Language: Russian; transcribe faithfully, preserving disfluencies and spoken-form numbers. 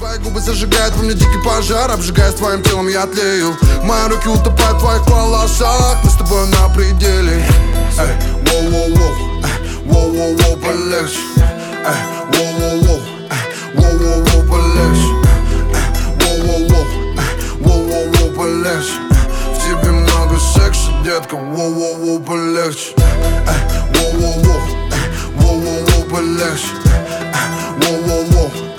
Твои губы зажигают во мне дикий пожар, обжигаясь твоим телом, я тлею. Мои руки утопают в твоих волосах, мы с тобой на пределе. Эй, воу-воу-воу, воу-воу-воу, полегче. Эй, воу-воу-воу, воу-воу-воу, полегче. Воу-воу-воу, воу-воу-воу, полегче. В тебе много секса, детка, воу-воу-воу, полегче. Эй, воу-воу-воу, воу-воу-воу, полегче. Воу-воу-воу.